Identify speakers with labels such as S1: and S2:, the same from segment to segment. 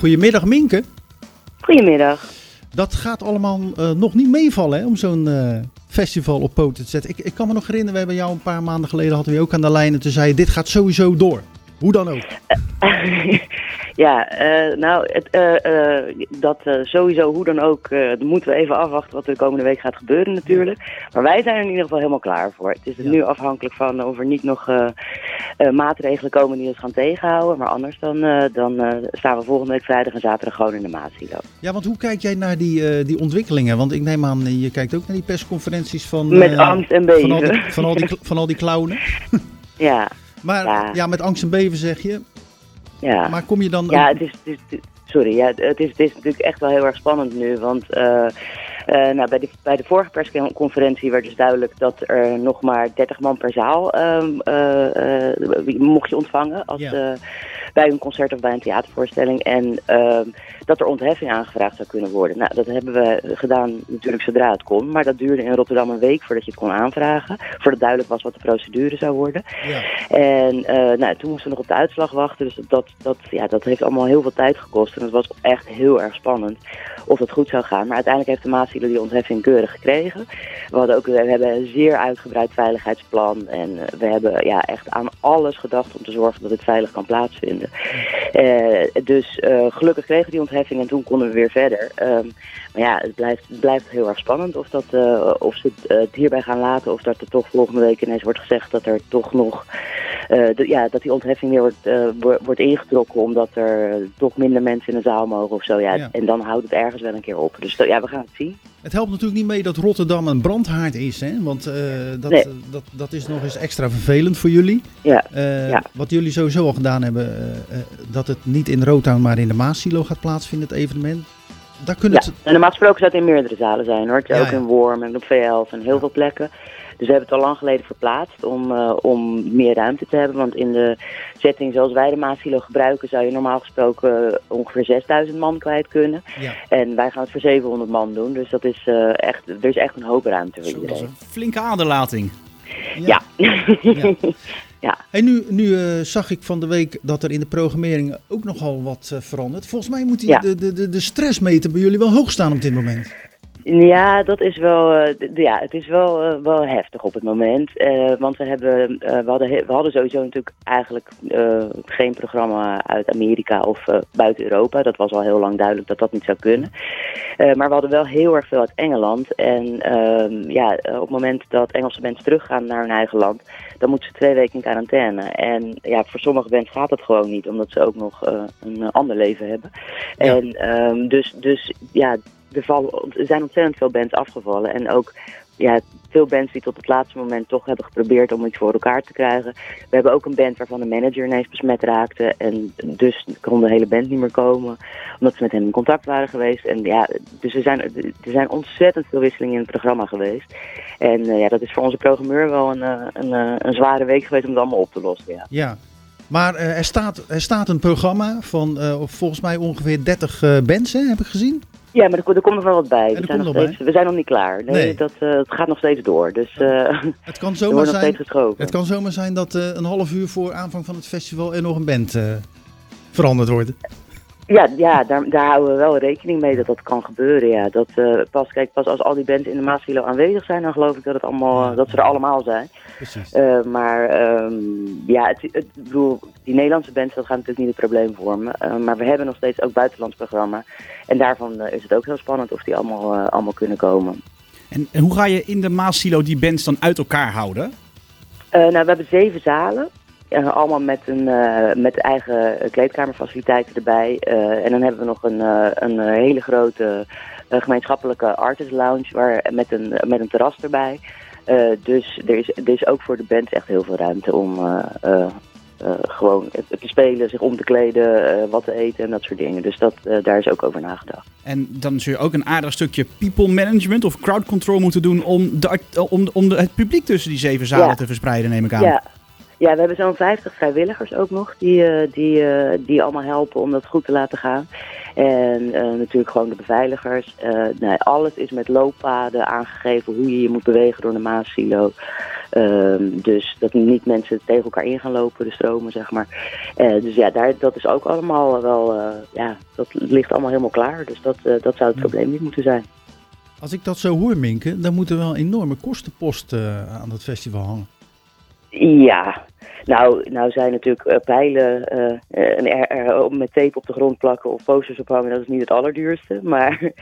S1: Goedemiddag Minke.
S2: Goedemiddag.
S1: Dat gaat allemaal nog niet meevallen hè, om zo'n festival op poten te zetten. Ik kan me nog herinneren, we hebben jou een paar maanden geleden hadden we je ook aan de lijn en toen zei je, dit gaat sowieso door. Hoe dan ook.
S2: Sowieso hoe dan ook, dan moeten we even afwachten wat er de komende week gaat gebeuren natuurlijk. Maar wij zijn er in ieder geval helemaal klaar voor. Het is nu afhankelijk van of er niet nog maatregelen komen die ons gaan tegenhouden. Maar anders dan staan we volgende week vrijdag en zaterdag gewoon in de Maasilo.
S1: Ja, want hoe kijk jij naar die ontwikkelingen? Want ik neem aan, je kijkt ook naar die persconferenties van...
S2: Met angst en beven.
S1: Van al die clownen.
S2: Ja.
S1: Maar ja, met angst en beven zeg je.
S2: Ja.
S1: Maar kom je dan...
S2: Ja, het is natuurlijk echt wel heel erg spannend nu, want bij de vorige persconferentie werd dus duidelijk dat er nog maar 30 man per zaal mocht je ontvangen bij een concert of bij een theatervoorstelling en dat er ontheffing aangevraagd zou kunnen worden. Nou, dat hebben we gedaan natuurlijk zodra het kon, maar dat duurde in Rotterdam een week voordat je het kon aanvragen, voordat duidelijk was wat de procedure zou worden. Ja. En toen moesten we nog op de uitslag wachten, dus dat heeft allemaal heel veel tijd gekost en het was echt heel erg spannend of dat goed zou gaan. Maar uiteindelijk heeft de Maasilo die ontheffing keurig gekregen. We hebben een zeer uitgebreid veiligheidsplan en we hebben echt aan alles gedacht om te zorgen dat het veilig kan plaatsvinden. Gelukkig kregen we die ontheffing en toen konden we weer verder. Maar ja, het blijft heel erg spannend of ze het hierbij gaan laten of dat er toch volgende week ineens wordt gezegd dat er toch nog dat die ontheffing weer wordt ingetrokken omdat er toch minder mensen in de zaal mogen of zo. Ja. En dan houdt het ergens wel een keer op. Dus we gaan het zien.
S1: Het helpt natuurlijk niet mee dat Rotterdam een brandhaard is, hè? Want dat is nog eens extra vervelend voor jullie.
S2: Ja.
S1: Wat jullie sowieso al gedaan hebben, dat het niet in Rotown maar in de Maasilo gaat plaatsvinden, het evenement.
S2: En normaal gesproken zou het in meerdere zalen zijn hoor. Ook in Worm en op V11 en heel veel plekken. Dus we hebben het al lang geleden verplaatst om meer ruimte te hebben. Want in de setting zoals wij de Maasilo gebruiken zou je normaal gesproken ongeveer 6000 man kwijt kunnen. Ja. En wij gaan het voor 700 man doen. Dus dat is er is echt een hoop ruimte voor iedereen.
S3: Dat is een flinke aderlating.
S2: Ja.
S1: Ja. En nu zag ik van de week dat er in de programmering ook nogal wat verandert. Volgens mij moet de stressmeter bij jullie wel hoog staan op dit moment.
S2: Ja, dat is wel, het is wel heftig op het moment. Want we hadden sowieso natuurlijk eigenlijk geen programma uit Amerika of buiten Europa. Dat was al heel lang duidelijk dat dat niet zou kunnen. Maar we hadden wel heel erg veel uit Engeland. En op het moment dat Engelse mensen teruggaan naar hun eigen land, dan moeten ze 2 weken in quarantaine. En voor sommige bands gaat dat gewoon niet, omdat ze ook nog een ander leven hebben. Ja. En er zijn ontzettend veel bands afgevallen en ook veel bands die tot het laatste moment toch hebben geprobeerd om iets voor elkaar te krijgen. We hebben ook een band waarvan de manager ineens besmet raakte en dus kon de hele band niet meer komen omdat ze met hem in contact waren geweest. En dus er zijn ontzettend veel wisselingen in het programma geweest. En dat is voor onze programmeur wel een zware week geweest om het allemaal op te lossen.
S1: Ja. Maar er staat een programma van volgens mij ongeveer 30 bands, hè, heb ik gezien.
S2: Ja, maar er komt nog wel wat bij. We zijn nog niet klaar. Nee. Het gaat nog steeds door. Dus
S1: het kan zomaar zijn dat een half uur voor aanvang van het festival er nog een band veranderd wordt.
S2: Ja, daar houden we wel rekening mee dat dat kan gebeuren. Ja. Pas als al die bands in de Maasilo aanwezig zijn, dan geloof ik dat dat ze er allemaal zijn.
S1: Precies.
S2: Die Nederlandse bands, dat gaat natuurlijk niet het probleem vormen. Maar we hebben nog steeds ook buitenlands programma. En daarvan is het ook heel spannend of die allemaal kunnen komen.
S3: En hoe ga je in de Maasilo die bands dan uit elkaar houden?
S2: We hebben 7 zalen. Allemaal met eigen kleedkamerfaciliteiten erbij. En dan hebben we nog een hele grote gemeenschappelijke artist lounge met een terras erbij. Dus er is ook voor de bands echt heel veel ruimte om gewoon te spelen, zich om te kleden, wat te eten en dat soort dingen. Dus daar is ook over nagedacht.
S3: En dan zul je ook een aardig stukje people management of crowd control moeten doen om het publiek tussen die 7 zalen te verspreiden, neem ik aan.
S2: Ja, we hebben zo'n 50 vrijwilligers ook nog die allemaal helpen om dat goed te laten gaan. En natuurlijk gewoon de beveiligers. Alles is met looppaden aangegeven hoe je je moet bewegen door de Maasilo. Dus dat niet mensen tegen elkaar in gaan lopen, de stromen, zeg maar. Dus ja, dat is ook allemaal wel, dat ligt allemaal helemaal klaar. Dus dat zou het probleem niet moeten zijn.
S1: Als ik dat zo hoor, Minke, dan moeten wel enorme kostenposten aan het festival hangen.
S2: Ja, nou zijn natuurlijk pijlen met tape op de grond plakken of posters ophangen, dat is niet het allerduurste. Maar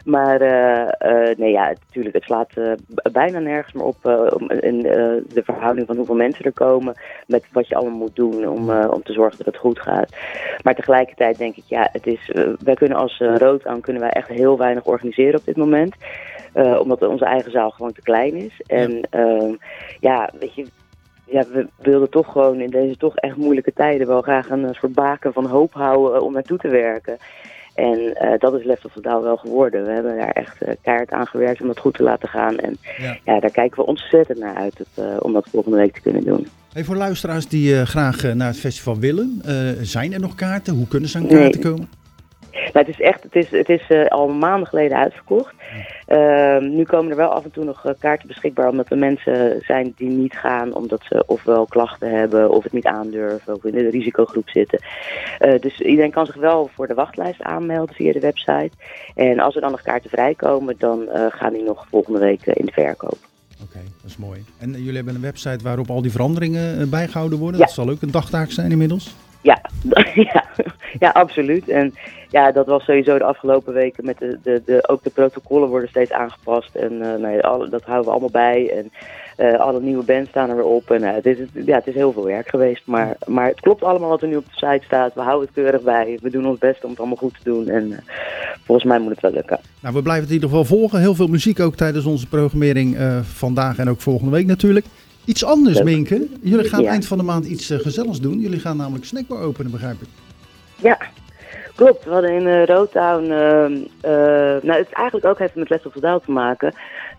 S2: nee, ja, natuurlijk, het slaat bijna nergens meer op de verhouding van hoeveel mensen er komen, met wat je allemaal moet doen om te zorgen dat het goed gaat. Maar tegelijkertijd denk ik, ja, wij kunnen als Rotown kunnen wij echt heel weinig organiseren op dit moment. Omdat onze eigen zaal gewoon te klein is. En weet je, we wilden toch gewoon in deze toch echt moeilijke tijden wel graag een soort baken van hoop houden om naartoe te werken. En dat is Left of the Down wel geworden. We hebben daar echt keihard aan gewerkt om dat goed te laten gaan. En daar kijken we ontzettend naar uit om dat volgende week te kunnen doen.
S1: Hey, voor luisteraars die graag naar het festival willen, zijn er nog kaarten? Hoe kunnen ze aan kaarten komen?
S2: Nou, het is al maanden geleden uitverkocht. Nu komen er wel af en toe nog kaarten beschikbaar, omdat er mensen zijn die niet gaan omdat ze ofwel klachten hebben of het niet aandurven of in de risicogroep zitten. Dus iedereen kan zich wel voor de wachtlijst aanmelden via de website. En als er dan nog kaarten vrijkomen, dan gaan die nog volgende week in de verkoop.
S1: Oké, dat is mooi. En jullie hebben een website waarop al die veranderingen bijgehouden worden?
S2: Ja.
S1: Dat zal ook een dagtaak zijn inmiddels?
S2: Ja, absoluut. En ja, dat was sowieso de afgelopen weken met ook de protocollen worden steeds aangepast. En dat houden we allemaal bij. En alle nieuwe bands staan er weer op. En het is heel veel werk geweest. Maar het klopt allemaal wat er nu op de site staat. We houden het keurig bij. We doen ons best om het allemaal goed te doen. En volgens mij moet het wel lukken.
S1: Nou, we blijven het in ieder geval volgen. Heel veel muziek ook tijdens onze programmering vandaag en ook volgende week natuurlijk. Iets anders, Minke. Jullie gaan eind van de maand iets gezelligs doen. Jullie gaan namelijk Snackbar openen, begrijp ik.
S2: Ja, klopt. We hadden in Rotown... het is eigenlijk ook heeft met Left of the Down te maken.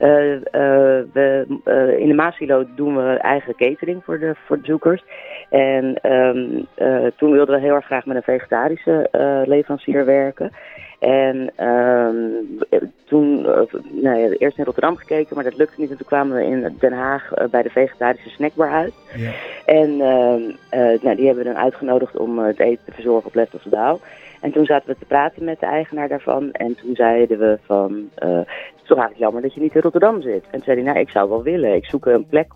S2: In de Maasilo doen we eigen catering voor de bezoekers. En toen wilden we heel erg graag met een vegetarische leverancier werken. En toen eerst in Rotterdam gekeken, maar dat lukte niet. En toen kwamen we in Den Haag bij de vegetarische snackbar uit. Ja. En die hebben we dan uitgenodigd om het eten te verzorgen op Left of the Down. En toen zaten we te praten met de eigenaar daarvan. En toen zeiden we van, het is toch eigenlijk jammer dat je niet in Rotterdam zit. En toen zei hij, ik zou wel willen. Ik zoek een plek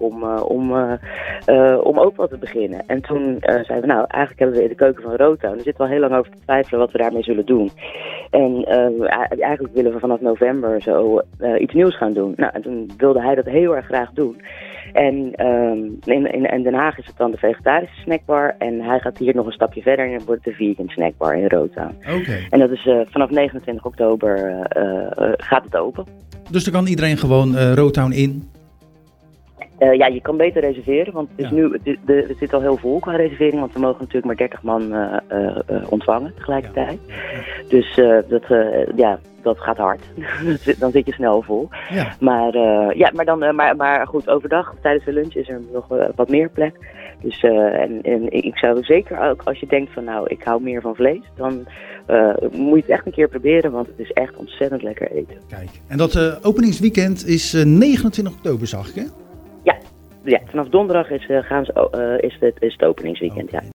S2: om ook wat te beginnen. En toen zeiden we, eigenlijk hebben we in de keuken van Rotown. Er zit wel heel lang over te twijfelen wat we daarmee zullen doen. En eigenlijk willen we vanaf november zo iets nieuws gaan doen. Nou, en toen wilde hij dat heel erg graag doen. En in Den Haag is het dan de vegetarische snackbar. En hij gaat hier nog een stapje verder en dan wordt het de vegan snackbar in Rotown.
S1: Okay.
S2: En dat is vanaf 29 oktober gaat het open.
S1: Dus dan kan iedereen gewoon Rotown in?
S2: Je kan beter reserveren, want het is nu, het zit al heel vol qua reservering, want we mogen natuurlijk maar 30 man ontvangen tegelijkertijd. Ja. Dus dat gaat hard. Dan zit je snel vol. Ja. Maar goed, overdag tijdens de lunch is er nog wat meer plek. Dus en ik zou zeker ook, als je denkt van ik hou meer van vlees, dan moet je het echt een keer proberen, want het is echt ontzettend lekker eten.
S1: Kijk, en dat openingsweekend is 29 oktober, zag ik, hè?
S2: Ja, vanaf donderdag is het openingsweekend, ja.